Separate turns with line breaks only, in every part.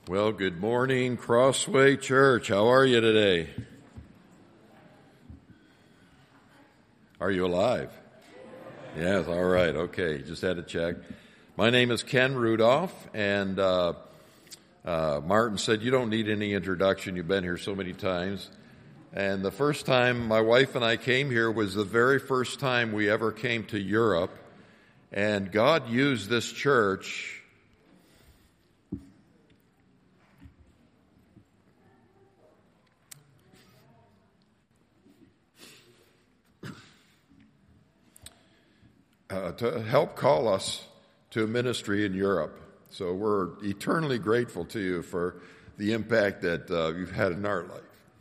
Well, good morning, Crossway Church. How are you today? Are you alive? Yes, all right, okay, just had to check. My name is Ken Rudolph, and Martin said you don't need any introduction. You've been here so many times. And the first time my wife and I came here was the very first time we ever came to Europe, and God used this church to help call us to a ministry in Europe. So we're eternally grateful to you for the impact that you've had in our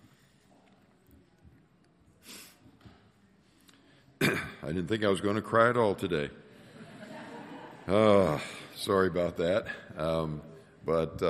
life. I didn't think I was going to cry at all today. Sorry about that. But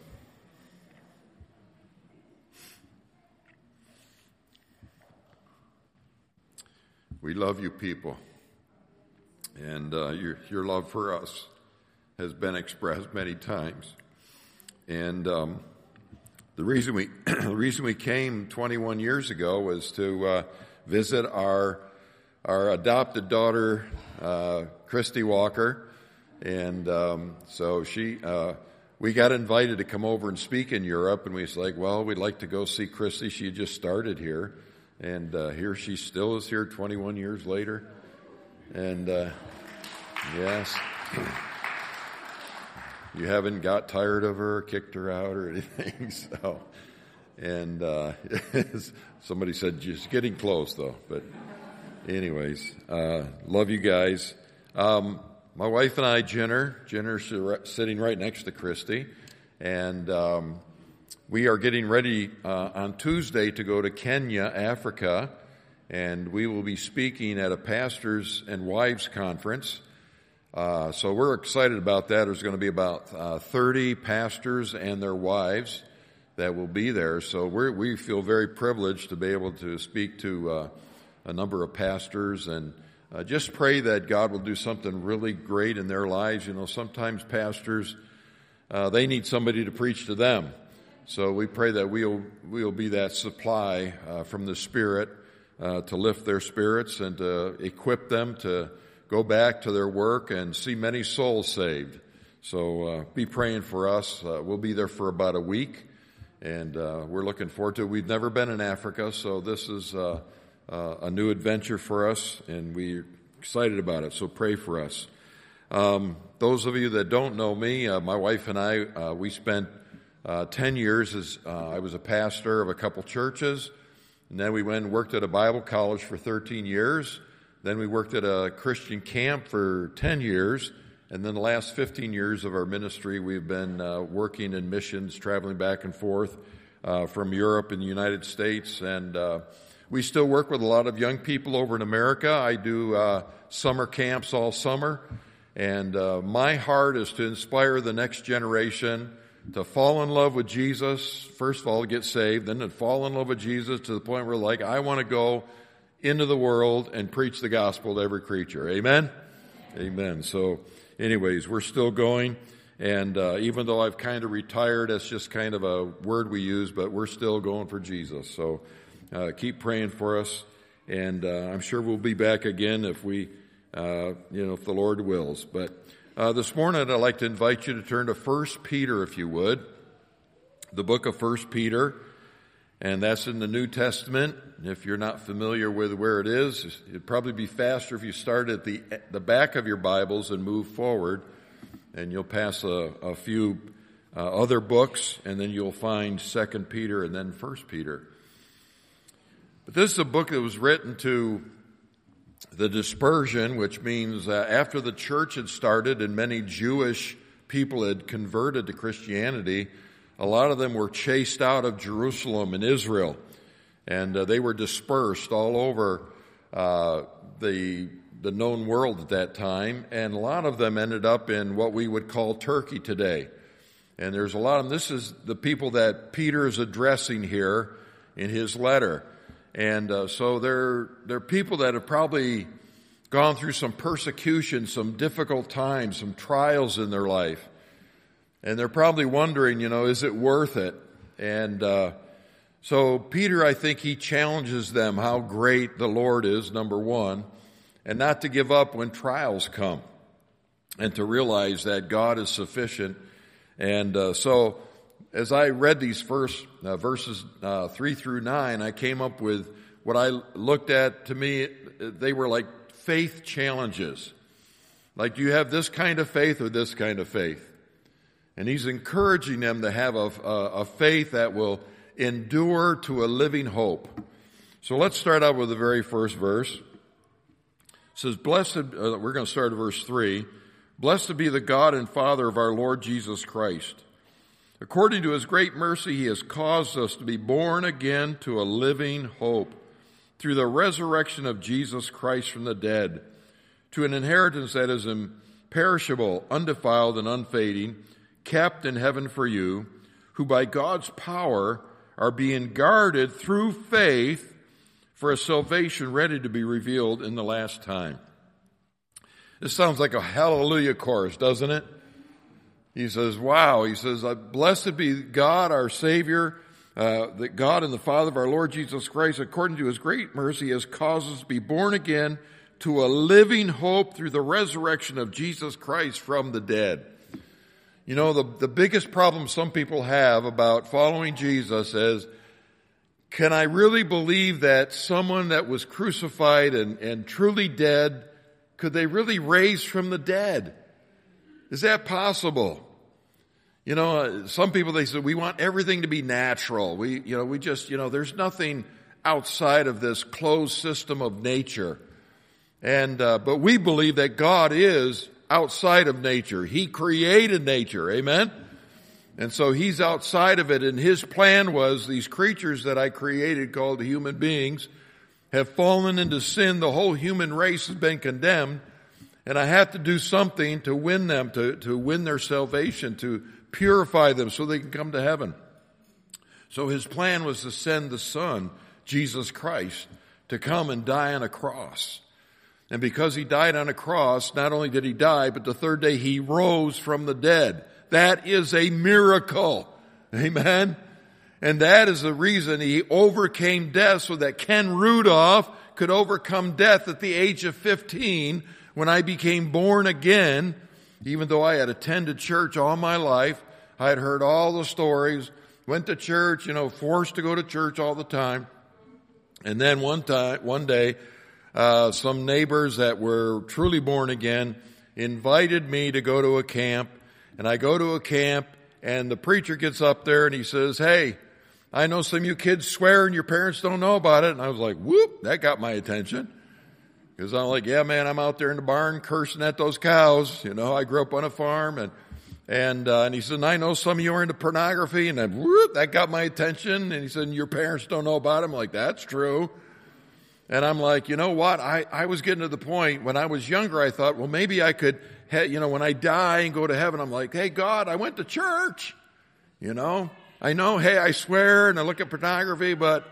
we love you people. And your love for us has been expressed many times. And the reason we came 21 years ago was to visit our adopted daughter, Christy Walker. And so we got invited to come over and speak in Europe. And we was like, well, we'd like to go see Christy. She had just started here. And here she still is here 21 years later. And yes, you haven't got tired of her, kicked her out or anything. So, and somebody said just getting close though. But anyways, love you guys. My wife and I, Jenner's sitting right next to Christy, and we are getting ready on Tuesday to go to Kenya, Africa. And we will be speaking at a pastors and wives conference. So we're excited about that. There's going to be about 30 pastors and their wives that will be there. So we feel very privileged to be able to speak to a number of pastors and just pray that God will do something really great in their lives. You know, sometimes pastors, they need somebody to preach to them. So we pray that we'll be that supply from the Spirit to lift their spirits and to equip them to go back to their work and see many souls saved. So be praying for us. We'll be there for about a week, and we're looking forward to it. We've never been in Africa, so this is a new adventure for us, and we're excited about it. So pray for us. Those of you that don't know me, my wife and I, we spent 10 years as I was a pastor of a couple churches. And then we went and worked at a Bible college for 13 years. Then we worked at a Christian camp for 10 years. And then the last 15 years of our ministry, we've been working in missions, traveling back and forth from Europe and the United States. And we still work with a lot of young people over in America. I do summer camps all summer. And my heart is to inspire the next generation to fall in love with Jesus, first of all, to get saved, then to fall in love with Jesus to the point where, like, I want to go into the world and preach the gospel to every creature. Amen? Amen. So, anyways, we're still going, and even though I've kind of retired, that's just kind of a word we use, but we're still going for Jesus. So, keep praying for us, and I'm sure we'll be back again if we, if the Lord wills. But this morning, I'd like to invite you to turn to 1 Peter, if you would, the book of 1 Peter, and that's in the New Testament. If you're not familiar with where it is, it'd probably be faster if you start at the back of your Bibles and move forward, and you'll pass a few other books, and then you'll find 2 Peter and then 1 Peter. But this is a book that was written to the dispersion, which means after the church had started and many Jewish people had converted to Christianity, a lot of them were chased out of Jerusalem and Israel, and they were dispersed all over the known world at that time, and a lot of them ended up in what we would call Turkey today. And there's a lot of them. This is the people that Peter is addressing here in his letter. And so they're people that have probably gone through some persecution, some difficult times, some trials in their life. And they're probably wondering, is it worth it? And so Peter, I think he challenges them how great the Lord is, number one, and not to give up when trials come, and to realize that God is sufficient. And so as I read these first verses 3 through 9, I came up with what I looked at. To me, they were like faith challenges. Like, do you have this kind of faith or this kind of faith? And he's encouraging them to have a faith that will endure to a living hope. So let's start out with the very first verse. It says, we're going to start at verse 3. Blessed be the God and Father of our Lord Jesus Christ. According to his great mercy, he has caused us to be born again to a living hope through the resurrection of Jesus Christ from the dead, to an inheritance that is imperishable, undefiled, and unfading, kept in heaven for you, who by God's power are being guarded through faith for a salvation ready to be revealed in the last time. This sounds like a hallelujah chorus, doesn't it? He says, wow. He says, blessed be God, our Savior, the God and the Father of our Lord Jesus Christ. According to his great mercy, has caused us to be born again to a living hope through the resurrection of Jesus Christ from the dead. The biggest problem some people have about following Jesus is, can I really believe that someone that was crucified and truly dead, could they really raise from the dead? Is that possible? Some people, they say, we want everything to be natural. We just, there's nothing outside of this closed system of nature. And, but we believe that God is outside of nature. He created nature. Amen? And so he's outside of it. And his plan was these creatures that I created called human beings have fallen into sin. The whole human race has been condemned. And I have to do something to win them, to win their salvation, to purify them so they can come to heaven. So his plan was to send the Son, Jesus Christ, to come and die on a cross. And because he died on a cross, not only did he die, but the third day he rose from the dead. That is a miracle. Amen? And that is the reason he overcame death, so that Ken Rudolph could overcome death at the age of 15 when I became born again. Even though I had attended church all my life, I had heard all the stories, went to church, forced to go to church all the time. And then one day, some neighbors that were truly born again invited me to go to a camp. And I go to a camp, and the preacher gets up there and he says, hey, I know some of you kids swear and your parents don't know about it. And I was like, whoop, that got my attention. Because I'm like, yeah, man, I'm out there in the barn cursing at those cows. I grew up on a farm. And he said, and I know some of you are into pornography. And then, whoop, that got my attention. And he said, and your parents don't know about it. I'm like, that's true. And I'm like, you know what? I was getting to the point when I was younger, I thought, well, maybe I could, when I die and go to heaven, I'm like, hey, God, I went to church. I know, hey, I swear and I look at pornography, but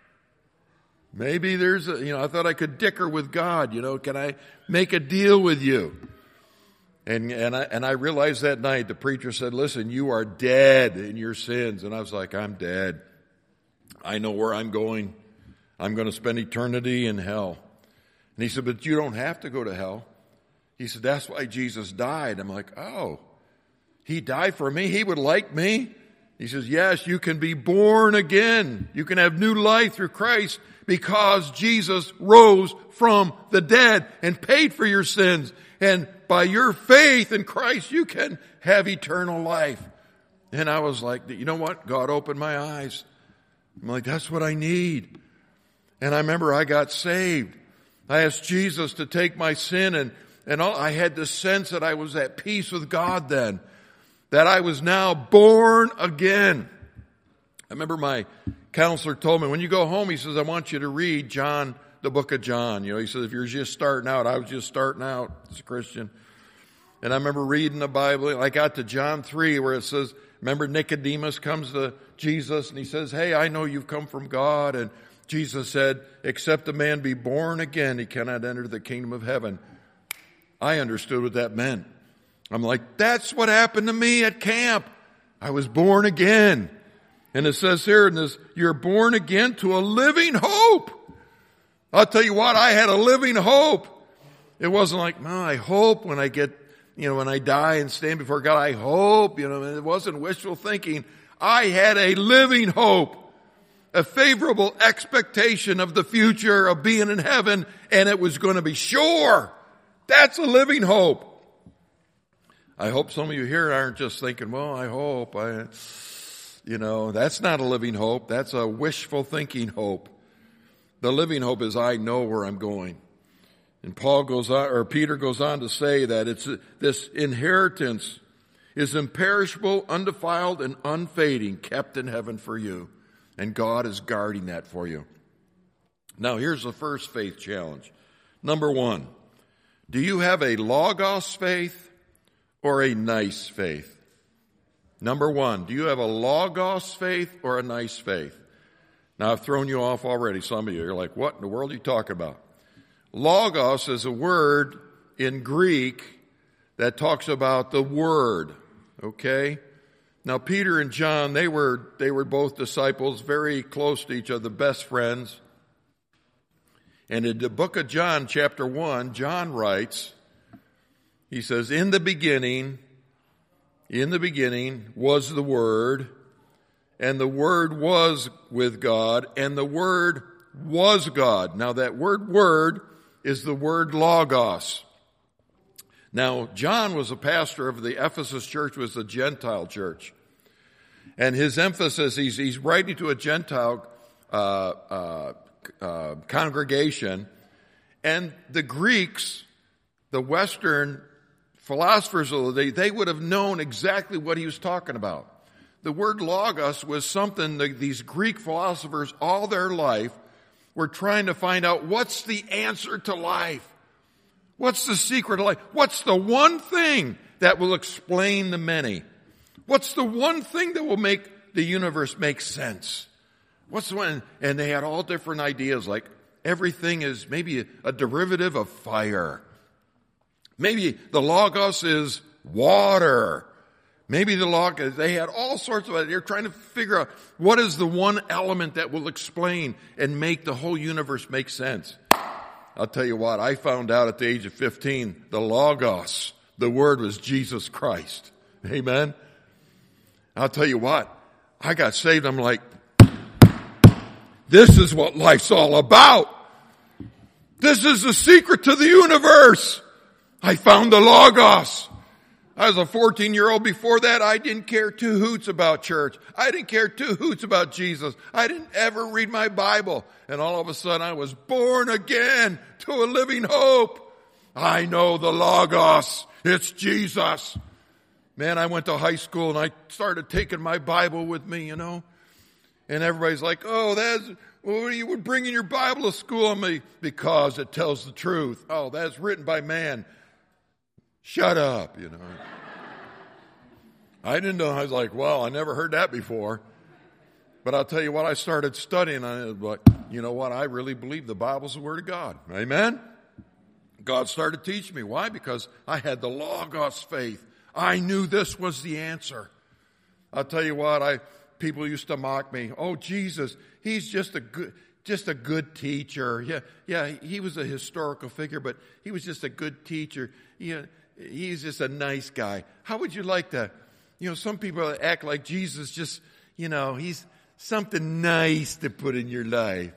maybe there's I thought I could dicker with God. Can I make a deal with you? And I realized that night the preacher said, listen, you are dead in your sins. And I was like, I'm dead. I know where I'm going. I'm going to spend eternity in hell. And he said, but you don't have to go to hell. He said, that's why Jesus died. I'm like, oh, he died for me? He would like me? He says, yes, you can be born again. You can have new life through Christ because Jesus rose from the dead and paid for your sins. And by your faith in Christ, you can have eternal life. And I was like, you know what? God opened my eyes. I'm like, that's what I need. And I remember I got saved. I asked Jesus to take my sin and all. I had this sense that I was at peace with God then. That I was now born again. I remember my counselor told me, when you go home, he says, I want you to read John, the book of John. He says, if you're just starting out, I was just starting out as a Christian. And I remember reading the Bible. I got to John 3 where it says, remember Nicodemus comes to Jesus and he says, hey, I know you've come from God. And Jesus said, except a man be born again, he cannot enter the kingdom of heaven. I understood what that meant. I'm like, that's what happened to me at camp. I was born again. And it says here in this, you're born again to a living hope. I'll tell you what, I had a living hope. It wasn't like, I hope when I get, when I die and stand before God, I hope, it wasn't wishful thinking. I had a living hope, a favorable expectation of the future of being in heaven, and it was going to be sure. That's a living hope. I hope some of you here aren't just thinking, well, I hope, that's not a living hope. That's a wishful thinking hope. The living hope is I know where I'm going. And Peter goes on to say that it's this inheritance is imperishable, undefiled, and unfading, kept in heaven for you. And God is guarding that for you. Now here's the first faith challenge. Number 1, do you have a logos faith or a nice faith? Number 1, do you have a logos faith or a nice faith? Now I've thrown you off already. Some of you are like, what in the world are you talking about? Logos is a word in Greek that talks about the word. Okay? Now Peter and John, they were both disciples, very close to each other, best friends. And in the book of John, chapter 1, John writes, he says, in the beginning was the Word, and the Word was with God, and the Word was God. Now that word is the word logos. Now, John was a pastor of the Ephesus church, was a Gentile church. And his emphasis, he's writing to a Gentile congregation. And the Greeks, the Western philosophers of the day, they would have known exactly what he was talking about. The word logos was something that these Greek philosophers all their life were trying to find out, what's the answer to life? What's the secret of life? What's the one thing that will explain the many? What's the one thing that will make the universe make sense? What's the one? And they had all different ideas, like everything is maybe a derivative of fire. Maybe the logos is water. Maybe the logos, they had all sorts of ideas. They're trying to figure out what is the one element that will explain and make the whole universe make sense. I'll tell you what, I found out at the age of 15, the logos, the word was Jesus Christ. Amen? I'll tell you what, I got saved, I'm like, this is what life's all about. This is the secret to the universe. I found the logos. I was a 14-year-old. Before that, I didn't care two hoots about church. I didn't care two hoots about Jesus. I didn't ever read my Bible. And all of a sudden, I was born again to a living hope. I know the logos. It's Jesus. Man, I went to high school and I started taking my Bible with me, And everybody's like, you would bring in your Bible to school on me because it tells the truth. Oh, that's written by man. Shut up, I didn't know. I was like, well, I never heard that before. But I'll tell you what, I started studying on it. But you know what? I really believe the Bible's the Word of God. Amen? God started teaching me. Why? Because I had the Logos faith. I knew this was the answer. I'll tell you what, people used to mock me. Oh, Jesus, he's just a good teacher. Yeah, he was a historical figure, but he was just a good teacher. He's just a nice guy. How would you like to, some people act like Jesus just, he's something nice to put in your life.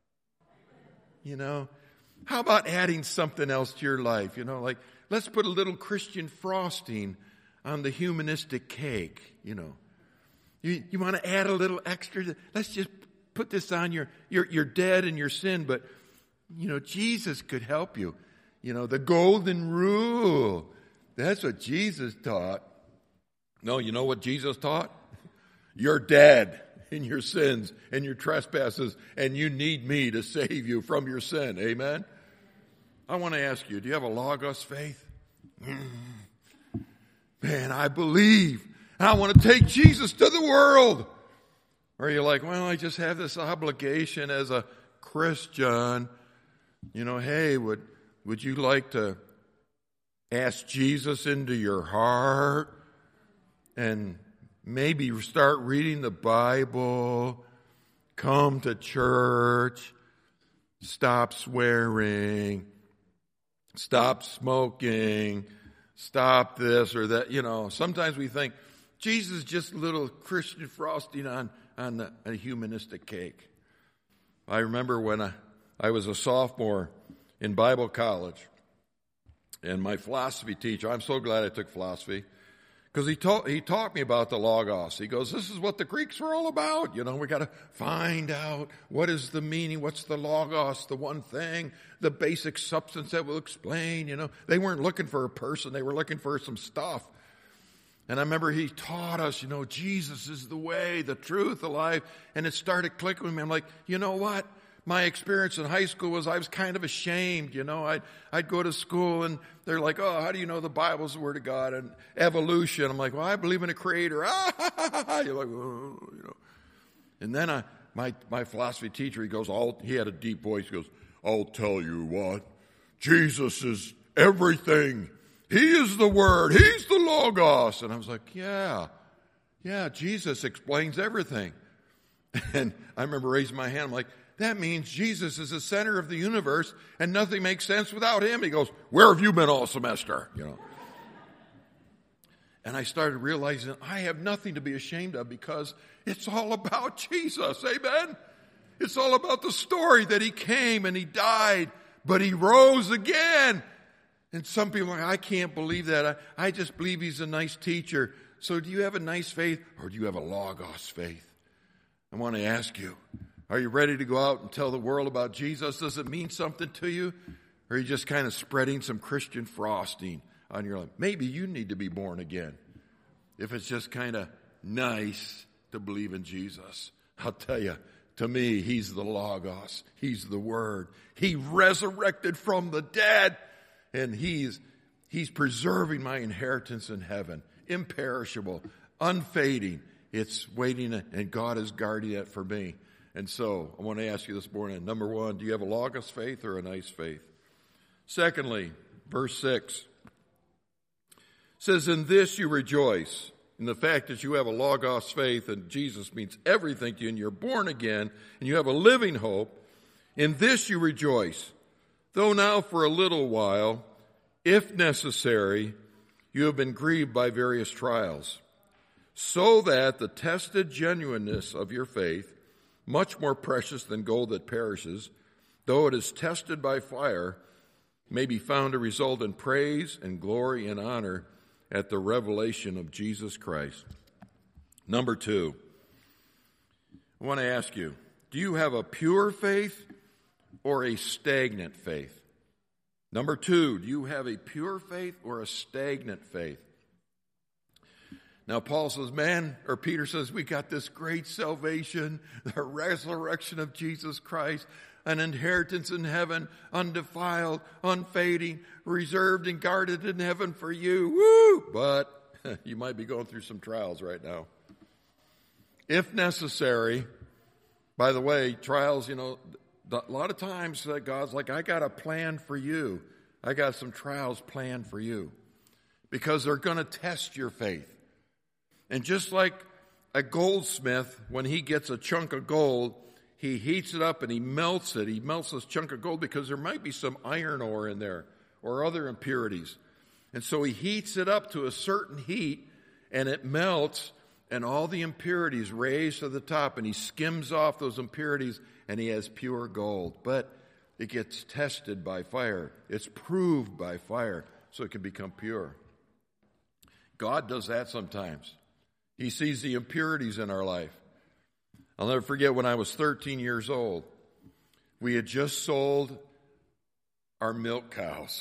How about adding something else to your life? Like, let's put a little Christian frosting on the humanistic cake, You want to add a little extra? Let's just put this on you're dead in your sin, but, Jesus could help you. The golden rule. That's what Jesus taught. No, you know what Jesus taught? You're dead in your sins and your trespasses, and you need me to save you from your sin. Amen? I want to ask you, do you have a Logos faith? Man, I believe. I want to take Jesus to the world. Or you're like, well, I just have this obligation as a Christian. Hey, would you like to ask Jesus into your heart and maybe start reading the Bible, come to church, stop swearing, stop smoking, stop this or that. You know, sometimes we think Jesus is just a little Christian frosting on a humanistic cake. I remember when I was a sophomore in Bible college, and my philosophy teacher, I'm so glad I took philosophy, because he taught me about the Logos. He goes, this is what the Greeks were all about. You know, we got to find out what is the meaning, what's the Logos, the one thing, the basic substance that will explain. You know, they weren't looking for a person, they were looking for some stuff. And I remember he taught us, you know, Jesus is the way, the truth, the life. And it started clicking with me. I'm like, you know what? My experience in high school was I was kind of ashamed, you know. I'd go to school and they're like, oh, how do you know the Bible's the Word of God? And evolution. I'm like, well, I believe in a creator. You're like, oh, you know. And then my philosophy teacher, he had a deep voice. He goes, I'll tell you what, Jesus is everything. He is the Word. He's the Logos. And I was like, yeah, Jesus explains everything. And I remember raising my hand. I'm like, that means Jesus is the center of the universe and nothing makes sense without him. He goes, where have you been all semester? You know. And I started realizing I have nothing to be ashamed of because it's all about Jesus. Amen? It's all about the story that he came and he died, but he rose again. And some people are like, I can't believe that. I just believe he's a nice teacher. So do you have a nice faith or do you have a Logos faith? I want to ask you, are you ready to go out and tell the world about Jesus? Does it mean something to you? Or are you just kind of spreading some Christian frosting on your life? Maybe you need to be born again. If it's just kind of nice to believe in Jesus. I'll tell you, to me, he's the Logos. He's the Word. He resurrected from the dead. And he's preserving my inheritance in heaven. Imperishable, unfading. It's waiting, and God is guarding it for me. And so I want to ask you this morning, number one, do you have a Logos faith or a nice faith? Secondly, verse 6 says, in this you rejoice, in the fact that you have a Logos faith and Jesus means everything to you and you're born again and you have a living hope. In this you rejoice, though now for a little while, if necessary, you have been grieved by various trials, so that the tested genuineness of your faith, much more precious than gold that perishes, though it is tested by fire, may be found to result in praise and glory and honor at the revelation of Jesus Christ. Number two, I want to ask you, do you have a pure faith or a stagnant faith? Number two, do you have a pure faith or a stagnant faith? Now Paul says, Peter says, we got this great salvation, the resurrection of Jesus Christ, an inheritance in heaven, undefiled, unfading, reserved and guarded in heaven for you. Woo! But you might be going through some trials right now. If necessary, by the way, trials, you know, a lot of times God's like, I got a plan for you. I got some trials planned for you. Because they're going to test your faith. And just like a goldsmith, when he gets a chunk of gold, he heats it up and he melts it. He melts this chunk of gold because there might be some iron ore in there or other impurities. And so he heats it up to a certain heat and it melts and all the impurities raise to the top and he skims off those impurities and he has pure gold. But it gets tested by fire. It's proved by fire so it can become pure. God does that sometimes. He sees the impurities in our life. I'll never forget when I was 13 years old. We had just sold our milk cows.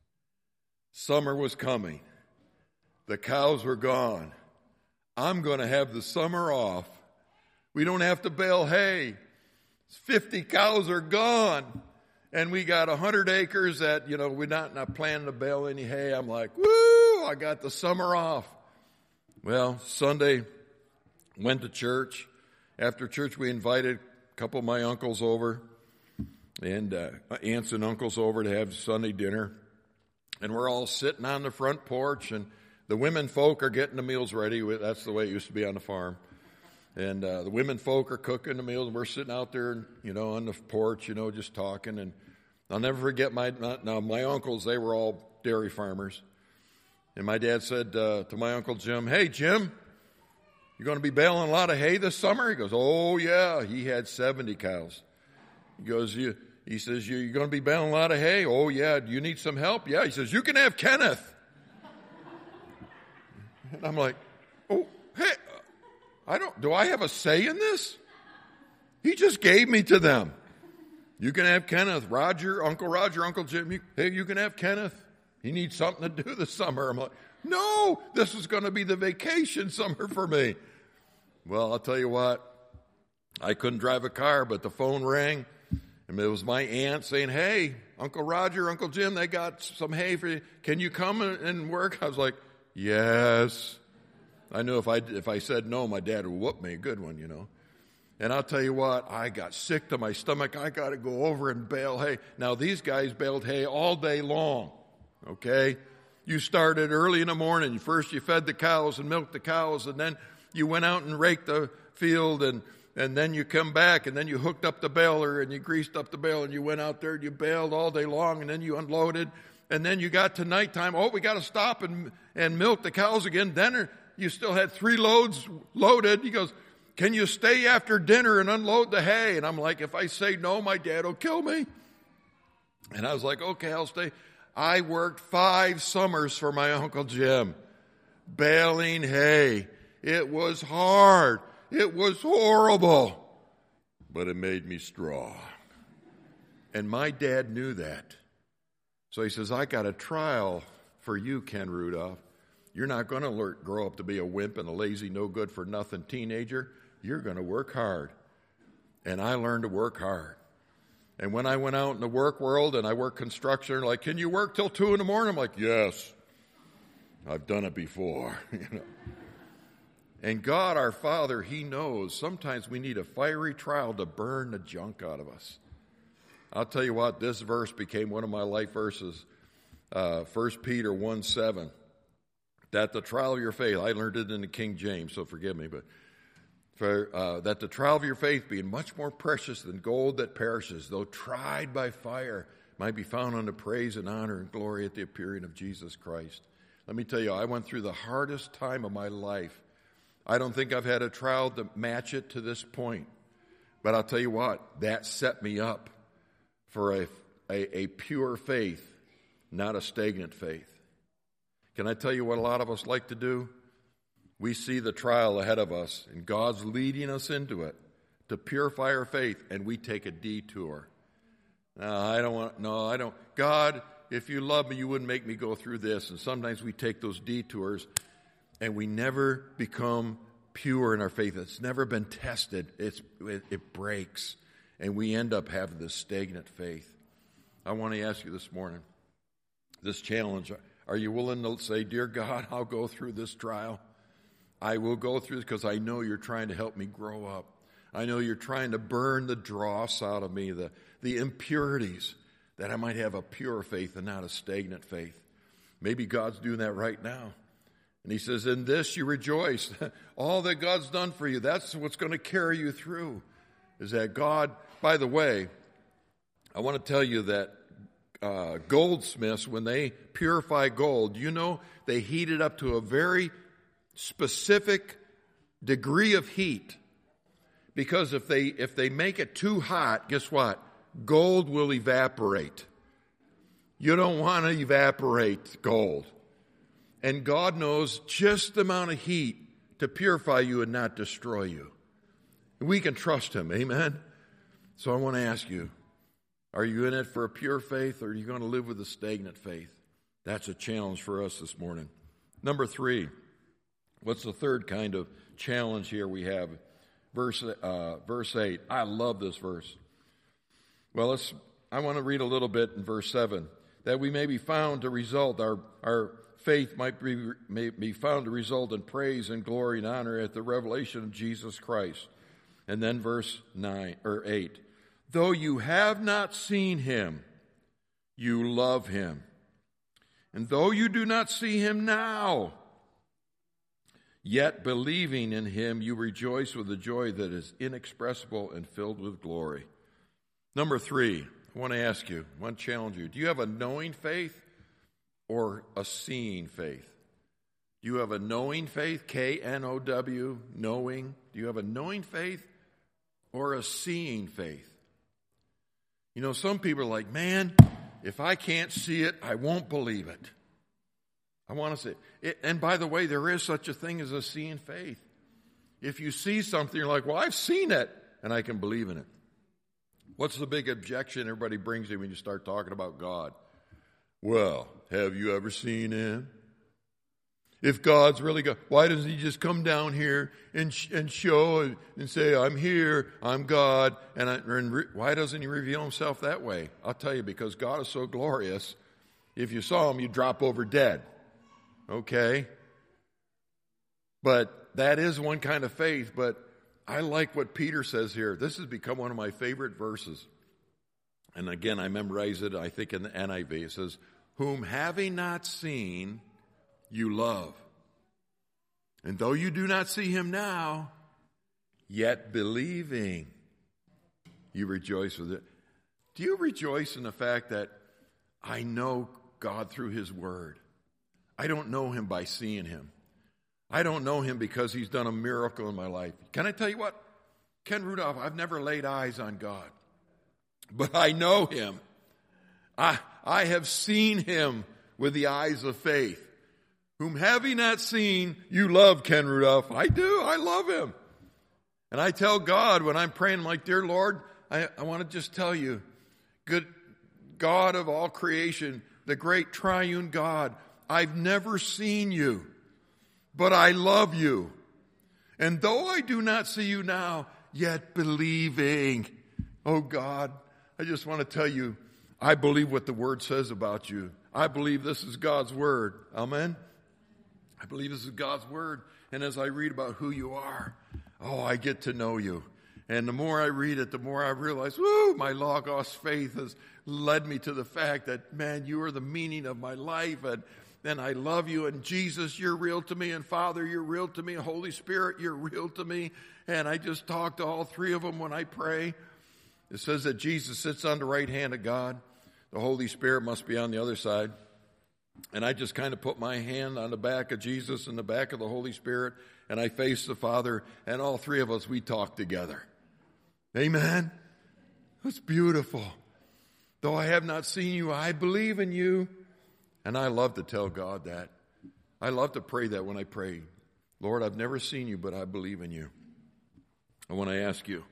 Summer was coming. The cows were gone. I'm going to have the summer off. We don't have to bale hay. 50 cows are gone. And we got 100 acres that, you know, we're not planning to bale any hay. I'm like, woo, I got the summer off. Well, Sunday, went to church. After church, we invited a couple of my uncles over and aunts and uncles over to have Sunday dinner. And we're all sitting on the front porch, and the women folk are getting the meals ready. That's the way it used to be on the farm. And the women folk are cooking the meals, and we're sitting out there, on the porch, just talking. And I'll never forget my uncles. They were all dairy farmers. And my dad said to my Uncle Jim, "Hey, Jim, you going to be baling a lot of hay this summer?" He goes, "Oh, yeah." He had 70 cows. He goes, he says, "You're going to be baling a lot of hay?" "Oh, yeah." "Do you need some help?" "Yeah." He says, "You can have Kenneth." And I'm like, "Oh, hey, do I have a say in this?" He just gave me to them. "You can have Kenneth. Uncle Roger, Uncle Jim, you can have Kenneth. He needs something to do this summer." I'm like, "No, this is going to be the vacation summer for me." Well, I'll tell you what, I couldn't drive a car, but the phone rang, and it was my aunt saying, "Hey, Uncle Roger, Uncle Jim, they got some hay for you. Can you come and work?" I was like, "Yes." I knew if I said no, my dad would whoop me a good one, And I'll tell you what, I got sick to my stomach. I got to go over and bale hay. Now, these guys baled hay all day long, okay? You started early in the morning. First, you fed the cows and milked the cows, and then you went out and raked the field, and then you come back, and then you hooked up the baler, and you greased up the baler, and you went out there, and you baled all day long, and then you unloaded, and then you got to nighttime. "Oh, we got to stop and milk the cows again." Then you still had 3 loads loaded. He goes, "Can you stay after dinner and unload the hay?" And I'm like, if I say no, my dad will kill me. And I was like, "Okay, I'll stay." I worked 5 summers for my Uncle Jim, baling hay. It was hard. It was horrible. But it made me strong. And my dad knew that. So he says, "I got a trial for you, Ken Rudolph. You're not going to grow up to be a wimp and a lazy, no-good-for-nothing teenager. You're going to work hard." And I learned to work hard. And when I went out in the work world and I worked construction, like, "Can you work till 2 in the morning?" I'm like, "Yes. I've done it before." And God, our Father, He knows sometimes we need a fiery trial to burn the junk out of us. I'll tell you what, this verse became one of my life verses. 1 Peter 1:7. That the trial of your faith, I learned it in the King James, so forgive me, but that the trial of your faith, being much more precious than gold that perishes, though tried by fire, might be found unto praise and honor and glory at the appearing of Jesus Christ. Let me tell you, I went through the hardest time of my life. I don't think I've had a trial to match it to this point. But I'll tell you what, that set me up for a pure faith, not a stagnant faith. Can I tell you what a lot of us like to do? We see the trial ahead of us, and God's leading us into it to purify our faith, and we take a detour. God, if you love me, you wouldn't make me go through this. And sometimes we take those detours, and we never become pure in our faith. It's never been tested. It breaks, and we end up having this stagnant faith. I want to ask you this morning, this challenge. Are you willing to say, "Dear God, I'll go through this trial. I will go through this because I know you're trying to help me grow up. I know you're trying to burn the dross out of me, the impurities, that I might have a pure faith and not a stagnant faith." Maybe God's doing that right now. And He says, "In this you rejoice." All that God's done for you, that's what's going to carry you through. Is that God, by the way, I want to tell you that goldsmiths, when they purify gold, they heat it up to a very specific degree of heat. Because if they make it too hot, guess what? Gold will evaporate. You don't want to evaporate gold. And God knows just the amount of heat to purify you and not destroy you. And we can trust Him, amen? So I want to ask you, are you in it for a pure faith, or are you going to live with a stagnant faith? That's a challenge for us this morning. Number 3, what's the third kind of challenge here we have? Verse 8. I love this verse. Well, I want to read a little bit in verse 7. That we may be found to result, our faith may be found to result in praise and glory and honor at the revelation of Jesus Christ. And then verse 8. Though you have not seen Him, you love Him. And though you do not see him now, yet believing in him, you rejoice with a joy that is inexpressible and filled with glory. Number 3, I want to ask you, I want to challenge you. Do you have a knowing faith or a seeing faith? Do you have a knowing faith, K-N-O-W, knowing? Do you have a knowing faith or a seeing faith? You know, some people are like, man, if I can't see it, I won't believe it. I want to see it. And by the way, there is such a thing as a seeing faith. If you see something, you're like, well, I've seen it, and I can believe in it. What's the big objection everybody brings you when you start talking about God? Well, have you ever seen him? If God's really God, why doesn't he just come down here and show and say, I'm here, I'm God, and why doesn't he reveal himself that way? I'll tell you, because God is so glorious, if you saw him, you'd drop over dead. Okay? But that is one kind of faith, but I like what Peter says here. This has become one of my favorite verses. And again, I memorize it, I think, in the NIV. It says, whom having not seen, you love. And though you do not see him now, yet believing, you rejoice with it. Do you rejoice in the fact that I know God through his word? I don't know him by seeing him. I don't know him because he's done a miracle in my life. Can I tell you what? Ken Rudolph, I've never laid eyes on God, but I know him. I have seen him with the eyes of faith. Whom having not seen, you love, Ken Rudolph. I do. I love him. And I tell God when I'm praying, I'm like, dear Lord, I want to just tell you, good God of all creation, the great triune God, I've never seen you, but I love you. And though I do not see you now, yet believing. Oh God, I just want to tell you, I believe what the word says about you. I believe this is God's word. Amen? I believe this is God's word. And as I read about who you are, I get to know you. And the more I read it, the more I realize, my Logos faith has led me to the fact that, man, you are the meaning of my life. And I love you. And Jesus, you're real to me. And Father, you're real to me. Holy Spirit, you're real to me. And I just talk to all three of them when I pray. It says that Jesus sits on the right hand of God. The Holy Spirit must be on the other side. And I just kind of put my hand on the back of Jesus and the back of the Holy Spirit, and I face the Father, and all three of us, we talk together. Amen? That's beautiful. Though I have not seen you, I believe in you. And I love to tell God that. I love to pray that when I pray. Lord, I've never seen you, but I believe in you. I want to ask you,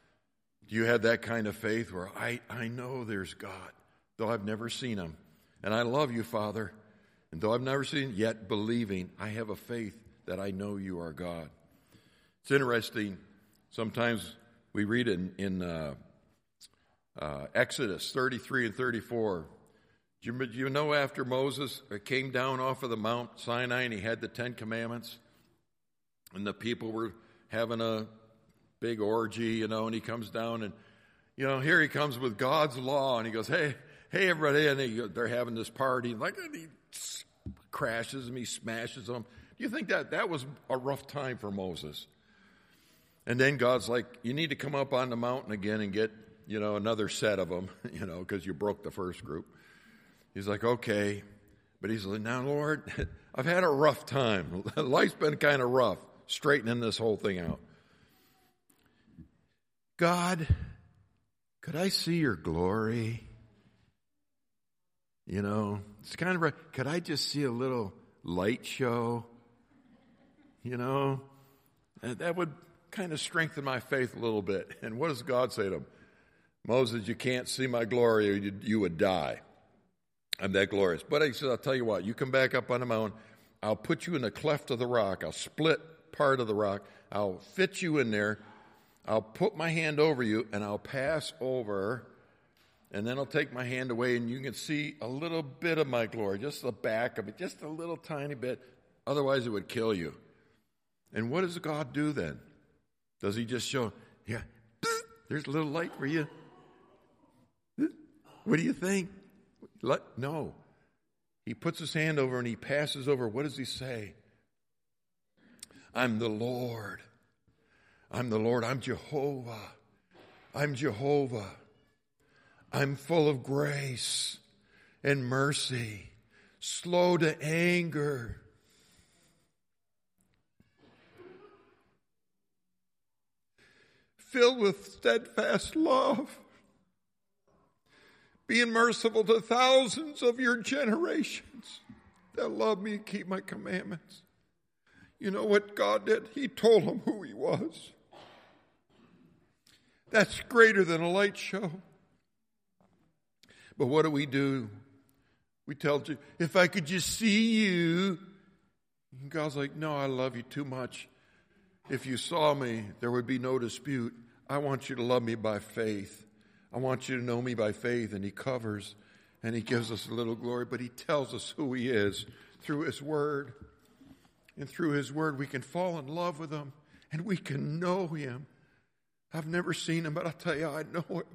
do you have that kind of faith where I know there's God, though I've never seen him? And I love you, Father. And though I've never seen, yet believing, I have a faith that I know you are God. It's interesting. Sometimes we read in Exodus 33 and 34. Do you know after Moses came down off of the Mount Sinai and he had the 10 Commandments? And the people were having a big orgy, and he comes down and, here he comes with God's law, and he goes, hey, everybody, and they're having this party, and he crashes them, he smashes them. Do you think that was a rough time for Moses? And then God's like, you need to come up on the mountain again and get, another set of them, because you broke the first group. He's like, okay. But he's like, now, Lord, I've had a rough time. Life's been kind of rough, straightening this whole thing out. God, could I see your glory? It's kind of, could I just see a little light show? That would kind of strengthen my faith a little bit. And what does God say to him? Moses, you can't see my glory or you would die. I'm that glorious. But he says, I'll tell you what, you come back up on the mountain, I'll put you in the cleft of the rock. I'll split part of the rock. I'll fit you in there. I'll put my hand over you and I'll pass over. And then I'll take my hand away and you can see a little bit of my glory, just the back of it, just a little tiny bit. Otherwise it would kill you. And what does God do then? Does he just show, there's a little light for you? What do you think? No. He puts his hand over and he passes over. What does he say? I'm the Lord. I'm the Lord. I'm Jehovah. I'm Jehovah. I'm full of grace and mercy, slow to anger. Filled with steadfast love, being merciful to thousands of your generations that love me and keep my commandments. You know what God did? He told them who he was. That's greater than a light show. But what do? We tell you, if I could just see you. And God's like, no, I love you too much. If you saw me, there would be no dispute. I want you to love me by faith. I want you to know me by faith. And he covers and he gives us a little glory, but he tells us who he is through his word. And through his word, we can fall in love with him and we can know him. I've never seen him, but I'll tell you, I know him.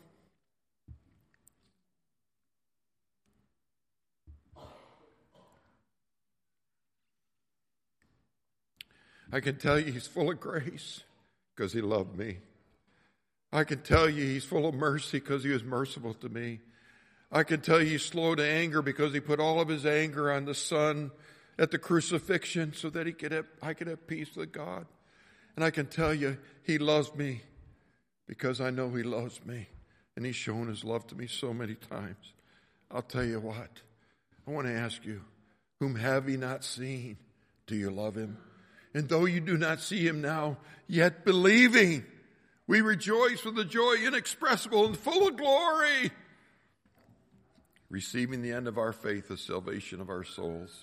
I can tell you he's full of grace because he loved me. I can tell you he's full of mercy because he was merciful to me. I can tell you he's slow to anger because he put all of his anger on the Son at the crucifixion so that I could have peace with God. And I can tell you he loves me because I know he loves me. And he's shown his love to me so many times. I'll tell you what. I want to ask you, whom have ye not seen? Do you love him? And though you do not see him now, yet believing, we rejoice with a joy inexpressible and full of glory, receiving the end of our faith, the salvation of our souls.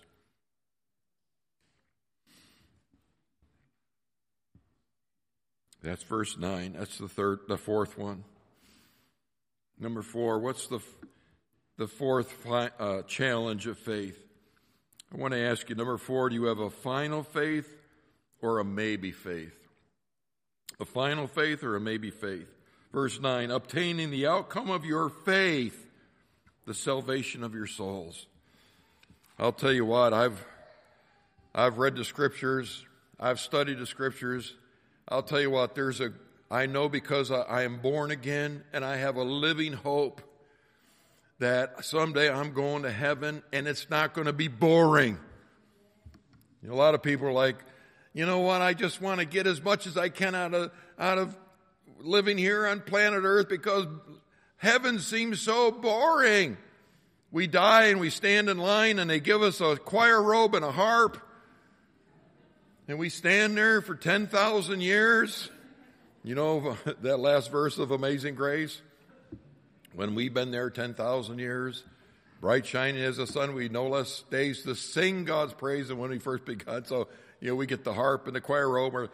That's verse 9. That's the fourth one. Number 4, what's the fourth challenge of faith? I want to ask you, number 4, do you have a final faith or a maybe faith? A final faith or a maybe faith? Verse 9, obtaining the outcome of your faith, the salvation of your souls. I'll tell you what, I've read the scriptures, I've studied the scriptures. I'll tell you what, I know because I am born again and I have a living hope that someday I'm going to heaven and it's not going to be boring. You know, a lot of people are like, you know what, I just want to get as much as I can out of living here on planet Earth because heaven seems so boring. We die and we stand in line and they give us a choir robe and a harp. And we stand there for 10,000 years. You know that last verse of Amazing Grace? When we've been there 10,000 years, bright shining as the sun, we no less days to sing God's praise than when we first begun. So, you know, we get the harp and the choir robe. We're,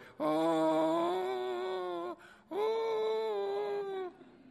oh, oh,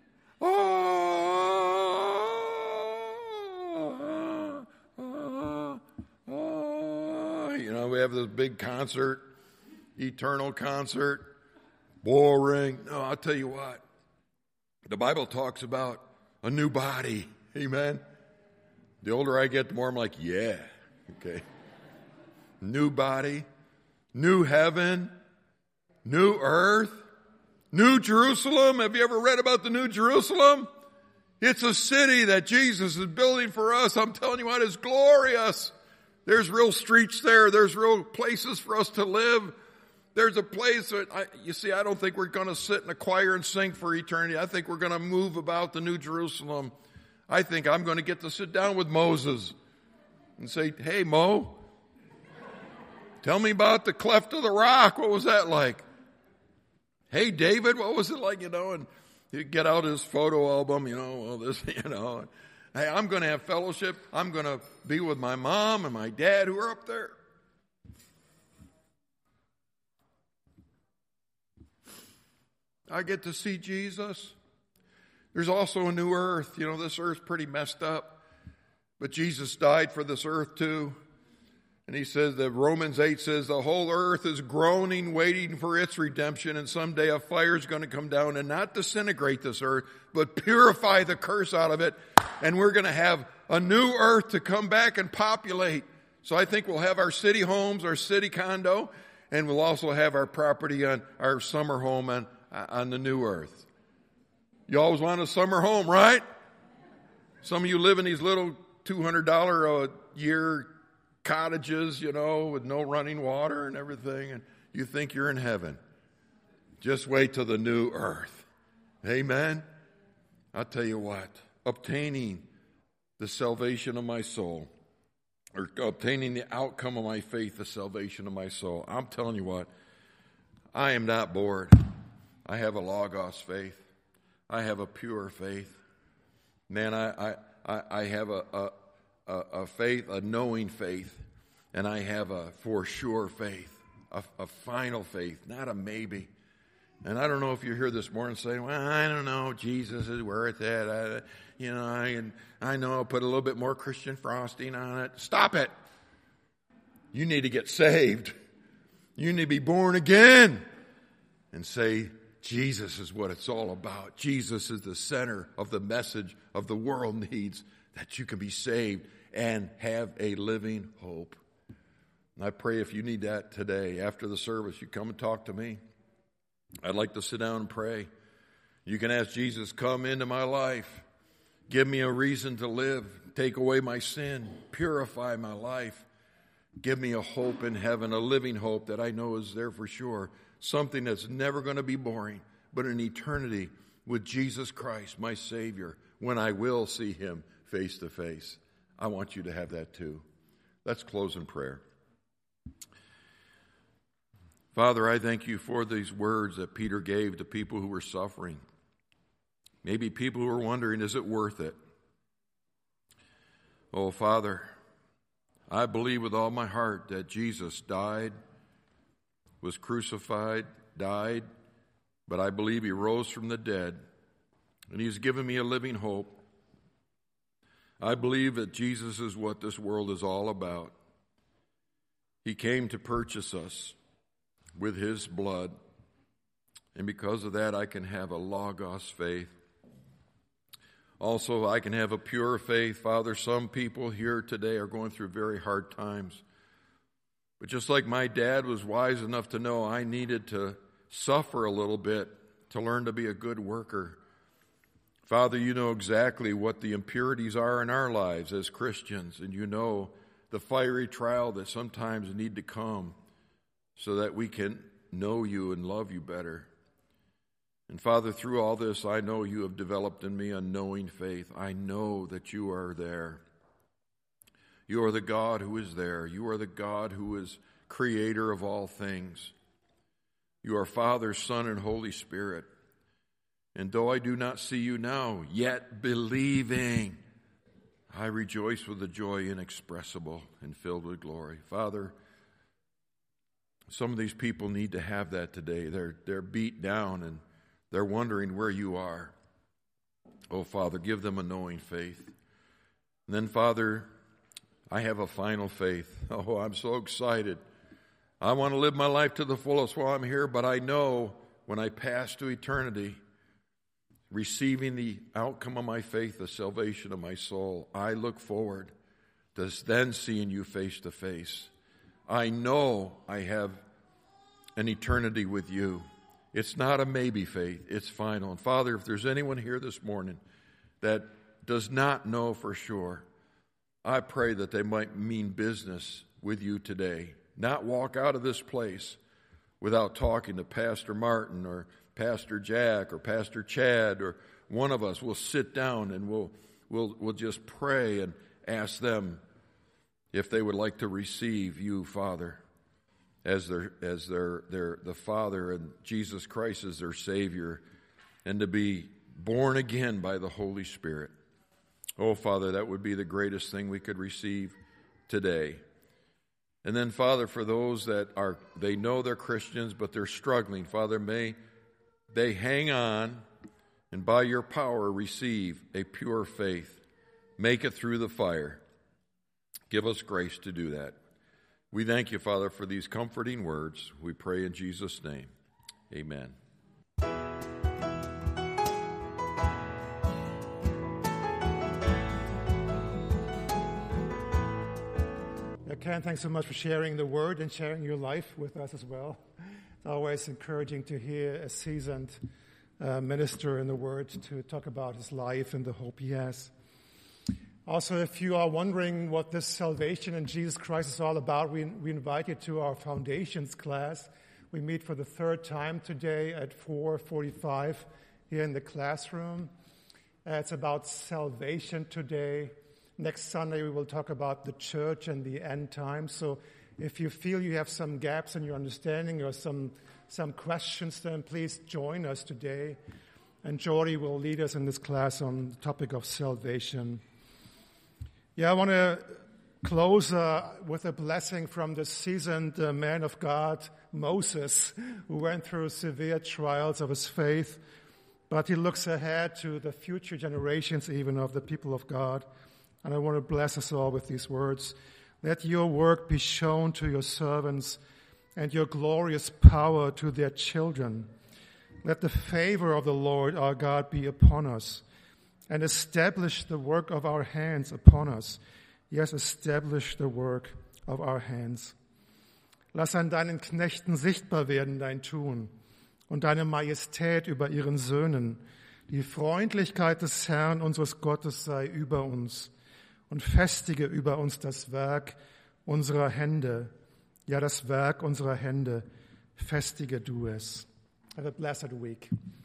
oh, oh, oh. You know, we have this big concert, eternal concert. Boring. No, I'll tell you what. The Bible talks about a new body. Amen. The older I get, the more I'm like, yeah. Okay. New body, new heaven, new earth, new Jerusalem. Have you ever read about the New Jerusalem? It's a city that Jesus is building for us. I'm telling you what, it's glorious. There's real streets there. There's real places for us to live. There's a place that, I don't think we're going to sit in a choir and sing for eternity. I think we're going to move about the New Jerusalem. I think I'm going to get to sit down with Moses and say, hey, Mo, tell me about the cleft of the rock. What was that like? Hey, David, what was it like? You know, and he'd get out his photo album, you know, all this, you know. Hey, I'm going to have fellowship. I'm going to be with my mom and my dad who are up there. I get to see Jesus. There's also a new earth. You know, this earth's pretty messed up. But Jesus died for this earth too. And he says that Romans 8 says the whole earth is groaning, waiting for its redemption. And someday a fire is going to come down and not disintegrate this earth, but purify the curse out of it. And we're going to have a new earth to come back and populate. So I think we'll have our city homes, our city condo, and we'll also have our property on our summer home on the new earth. You always want a summer home, right? Some of you live in these little $200 a year cottages, with no running water and everything, and you think you're in heaven. Just wait till the new earth. Amen? I'll tell you what, obtaining the salvation of my soul, or obtaining the outcome of my faith, the salvation of my soul. I'm telling you what, I am not bored. I have a Logos faith. I have a pure faith. Man, I have a faith, a knowing faith, and I have a for sure faith, a final faith, not a maybe. And I don't know if you're here this morning saying, well, I don't know, Jesus is worth it. I know I'll put a little bit more Christian frosting on it. Stop it. You need to get saved. You need to be born again and say, Jesus is what it's all about. Jesus is the center of the message of the world needs, that you can be saved and have a living hope. And I pray if you need that today, after the service, you come and talk to me. I'd like to sit down and pray. You can ask Jesus, come into my life. Give me a reason to live. Take away my sin. Purify my life. Give me a hope in heaven, a living hope that I know is there for sure. Something that's never going to be boring, but an eternity with Jesus Christ, my Savior, when I will see Him face to face. I want you to have that too. Let's close in prayer. Father, I thank you for these words that Peter gave to people who were suffering. Maybe people who are wondering, is it worth it? Oh, Father, I believe with all my heart that Jesus died, was crucified, died, but I believe He rose from the dead, and He's given me a living hope. I believe that Jesus is what this world is all about. He came to purchase us with His blood, and because of that I can have a Logos faith. Also, I can have a pure faith. Father, some people here today are going through very hard times. But just like my dad was wise enough to know I needed to suffer a little bit to learn to be a good worker, Father, you know exactly what the impurities are in our lives as Christians, and you know the fiery trial that sometimes need to come so that we can know you and love you better. And Father, through all this, I know you have developed in me a knowing faith. I know that you are there. You are the God who is there. You are the God who is creator of all things. You are Father, Son, and Holy Spirit. And though I do not see you now, yet believing, I rejoice with a joy inexpressible and filled with glory. Father, some of these people need to have that today. They're beat down and they're wondering where you are. Oh, Father, give them a knowing faith. And then, Father, I have a final faith. Oh, I'm so excited. I want to live my life to the fullest while I'm here, but I know when I pass to eternity, receiving the outcome of my faith, the salvation of my soul, I look forward to then seeing you face to face. I know I have an eternity with you. It's not a maybe faith, it's final. And Father, if there's anyone here this morning that does not know for sure, I pray that they might mean business with you today. Not walk out of this place without talking to Pastor Martin or Pastor Jack or Pastor Chad, or one of us will sit down and we'll just pray and ask them if they would like to receive you, Father, as the Father, and Jesus Christ as their Savior, and to be born again by the Holy Spirit. Oh, Father, that would be the greatest thing we could receive today. And then, Father, for those that they know they're Christians, but they're struggling, Father, may they hang on and by your power receive a pure faith. Make it through the fire. Give us grace to do that. We thank you, Father, for these comforting words. We pray in Jesus' name. Amen.
Ken, thanks so much for sharing the word and sharing your life with us as well. It's always encouraging to hear a seasoned minister in the word to talk about his life and the hope he has. Also, if you are wondering what this salvation in Jesus Christ is all about, we invite you to our foundations class. We meet for the third time today at 4:45 here in the classroom. It's about salvation today. Next Sunday, we will talk about the church and the end times. So if you feel you have some gaps in your understanding or some questions, then please join us today. And Jordy will lead us in this class on the topic of salvation. I want to close with a blessing from the seasoned man of God, Moses, who went through severe trials of his faith, but he looks ahead to the future generations even of the people of God. And I want to bless us all with these words. Let your work be shown to your servants and your glorious power to their children. Let the favor of the Lord our God be upon us and establish the work of our hands upon us. Yes, establish the work of our hands. Lass an deinen Knechten sichtbar werden dein Tun und deine Majestät über ihren Söhnen. Die Freundlichkeit des Herrn unseres Gottes sei über uns und festige über uns das Werk unserer Hände. Ja, das Werk unserer Hände, festige du es. Have a blessed week.